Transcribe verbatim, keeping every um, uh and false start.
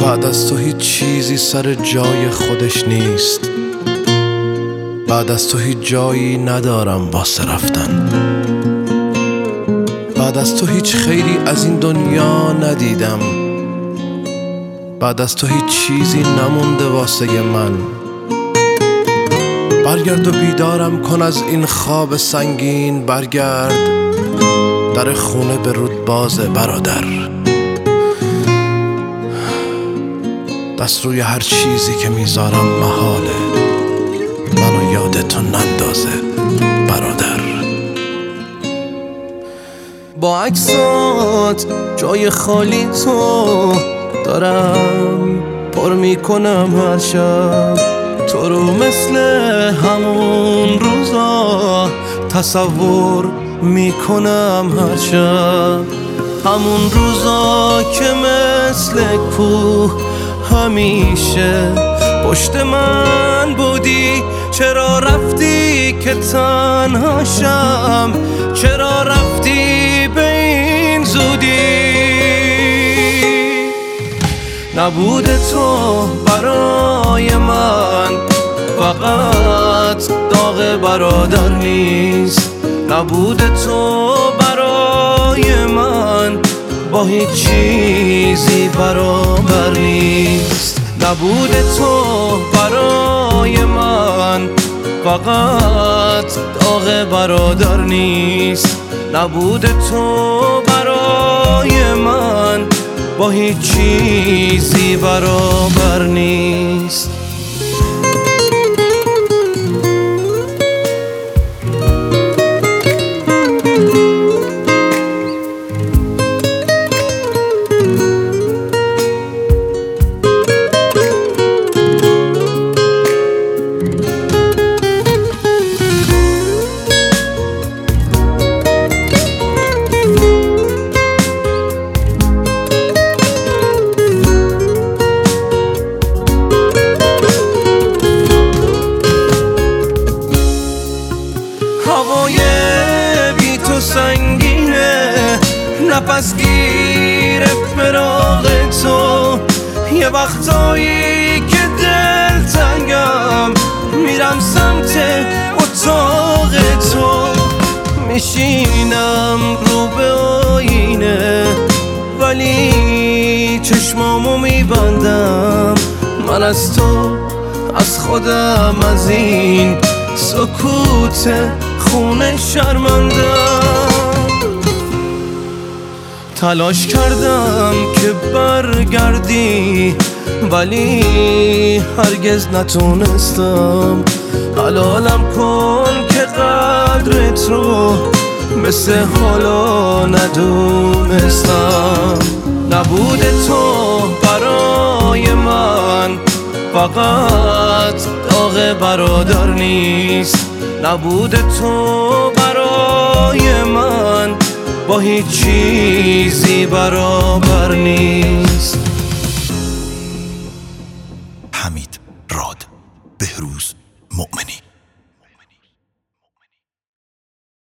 بعد از تو هیچ چیزی سر جای خودش نیست. بعد از تو هیچ جایی ندارم واسه رفتن. بعد از تو هیچ خیری از این دنیا ندیدم. بعد از تو هیچ چیزی نمونده واسه من. برگرد و بیدارم کن از این خواب سنگین. برگرد، در خونه به رود بازه برادر. دست روی هر چیزی که میذارم محاله منو یاد تو نندازه برادر. با عکسات جای خالی تو دارم پر میکنم هر شب. تو رو مثل همون روزا تصور میکنم هر شب. همون روزا که مثل کوه همیشه پشت من بودی. چرا رفتی که تنهاشم؟ چرا رفتی به این زودی؟ نبود تو برای من فقط داغ برادر نیست. نبود تو برای من با هیچ چیزی برابر نیست. نبود تو برای من فقط داغ برادر نیست. نبود تو برای من با هیچ چیزی برابر نیست. هوای بی تو سنگینه، نفس گیر فراق تو. یه وقتایی که دل تنگم میرم سمت اتاق تو. میشینم رو به آینه ولی چشمامو میبندم. من از تو، از خودم، از این سکوت خونه شرمندم. تلاش کردم که برگردی ولی هرگز نتونستم. حلالم کن که قدرت رو مثل حالا ندونستم. نبود تو برای من فقط داغ برادر نیست. نبود تو برای من با هیچ چیزی برابر نیست.